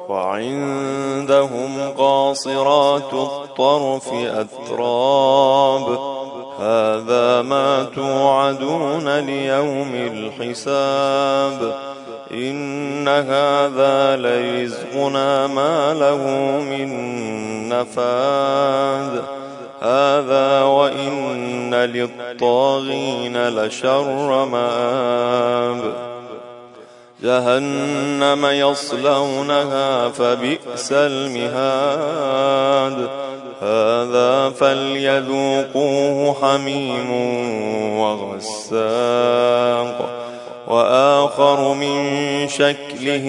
وعندهم قاصرات الطرف أتراب هذا ما توعدون ليوم الحساب إن هذا لرزقنا ما له من نفاد هذا وإن للطاغين لشر مآب جهنم يصلونها فبئس المهاد هذا فليذوقوه حميم وغساق وآخر من شكله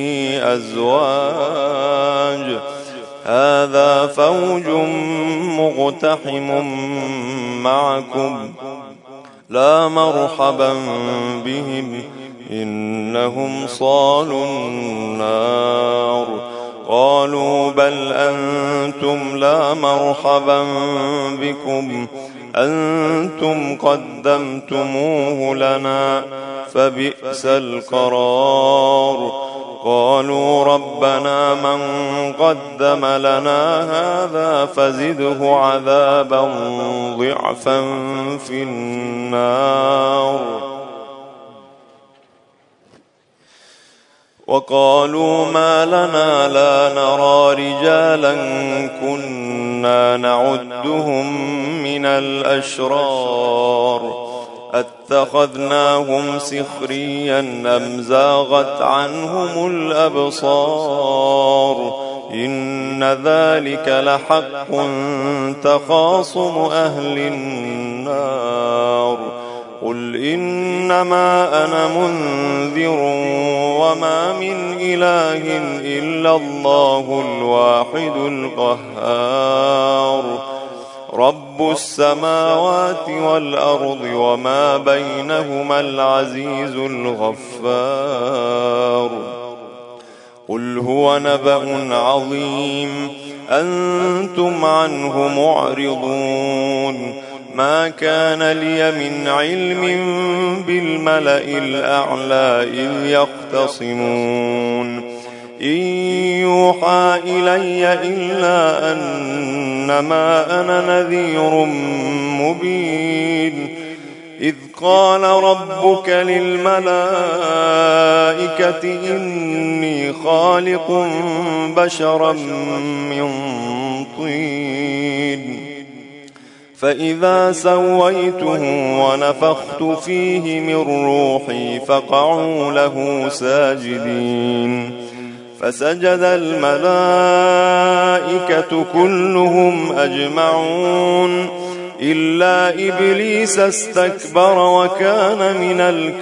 أزواج هذا فوج مقتحم معكم لا مرحبا بهم إنهم صالوا النار قالوا بل أنتم لا مرحبا بكم أنتم قدمتموه لنا فبئس القرار قالوا ربنا من قدم لنا هذا فزده عذابا ضعفا في النار وقالوا ما لنا لا نرى رجالا كنا نعدهم من الأشرار أتخذناهم سخريا أم زاغت عنهم الأبصار إن ذلك لحق تخاصم أهل النار قل إنما أنا منذر وما من إله إلا الله الواحد القهار رب السماوات والأرض وما بينهما العزيز الغفار قل هو نبأ عظيم أنتم عنه معرضون ما كان لي من علم بالملأ الأعلى إذ يختصمون إن يوحى إلي إلا أنما أنا نذير مبين إذ قال ربك للملائكة إني خالق بشرا من طين فإذا سويته ونفخت فيه من روحي فقعوا له ساجدين فسجد الملائكة كلهم أجمعون إلا إبليس استكبر وكان من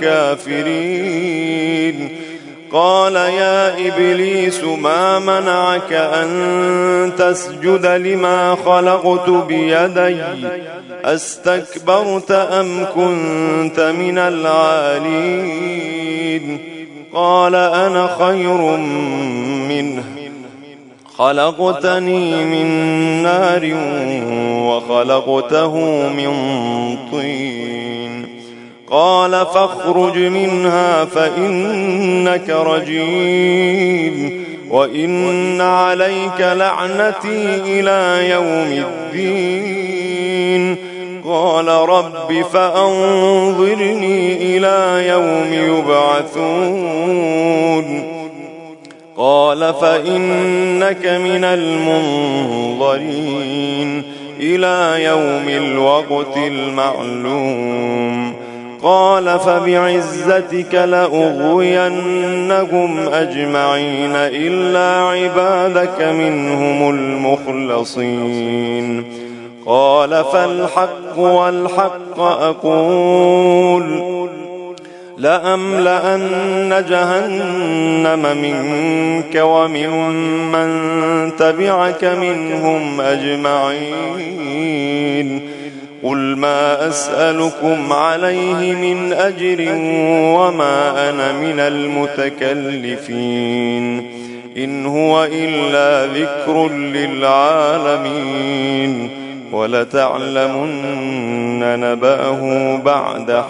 الكافرين قال يا إبليس ما منعك أن تسجد لما خلقت بيدي أستكبرت أم كنت من العالين قال أنا خير منه خلقتني من نار وخلقته من طين قال فاخرج منها فإنك رجيم وإن عليك لعنتي إلى يوم الدين قال رب فأنظرني إلى يوم يبعثون قال فإنك من المنظرين إلى يوم الوقت المعلوم قال فبعزتك لأغوينهم أجمعين إلا عبادك منهم المخلصين قال فالحق والحق أقول لأملأن جهنم منك وممن تبعك منهم أجمعين قل ما أسألكم عليه من أجر وما أنا من المتكلفين إن هو إلا ذكر للعالمين ولتعلمن نبأه بعد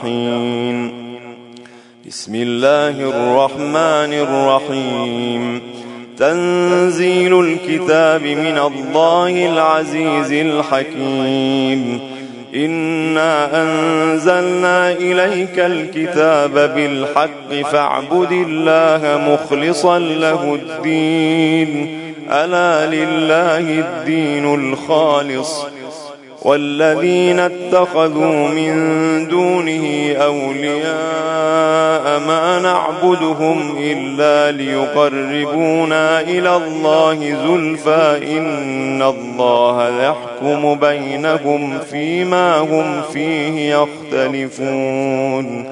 حين بسم الله الرحمن الرحيم تنزيل الكتاب من الله العزيز الحكيم. إنا أنزلنا إليك الكتاب بالحق فاعبد الله مخلصا له الدين، ألا لله الدين الخالص. والذين اتخذوا من دونه أولياء ما نعبدهم إلا ليقربونا إلى الله زلفى إن الله يحكم بينهم فيما هم فيه يختلفون.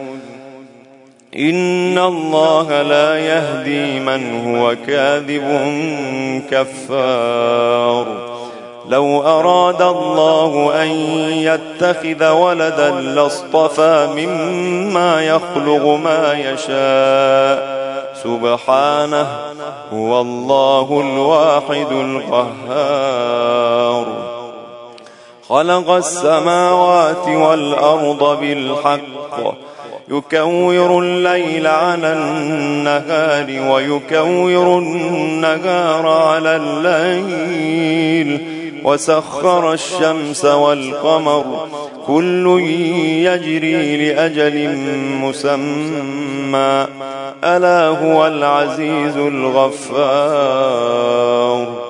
إن الله لا يهدي من هو كاذب كفار. لو أراد الله أن يتخذ ولدا لاصطفى مما يخلق ما يشاء سبحانه، هو الله الواحد القهار. خلق السماوات والأرض بالحق يكور الليل على النهار ويكور النهار على الليل، وسخر الشمس والقمر كل يجري لأجل مسمى، ألا هو العزيز الغفار.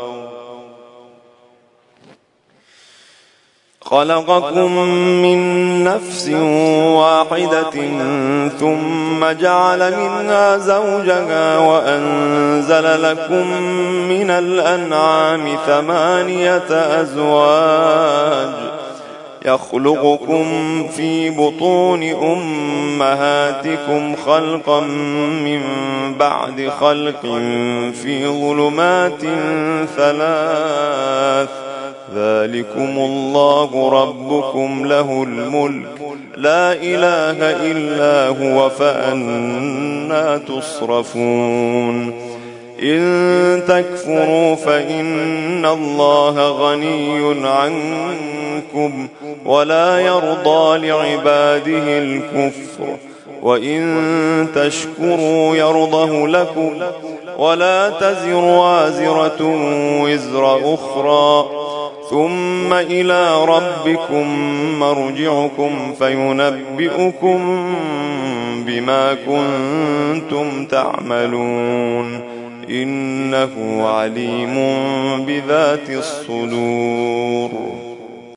خلقكم من نفس واحدة ثم جعل منها زوجها وأنزل لكم من الأنعام 8 أزواج يخلقكم في بطون أمهاتكم خلقا من بعد خلق في ظلمات 3، ذلكم الله ربكم له الملك لا إله إلا هو فأنا تصرفون. إن تكفروا فإن الله غني عنكم ولا يرضى لعباده الكفر، وإن تشكروا يرضه لكم ولا تزر وازرة وزر أخرى، ثم إلى ربكم مرجعكم فينبئكم بما كنتم تعملون، إنه عليم بذات الصدور.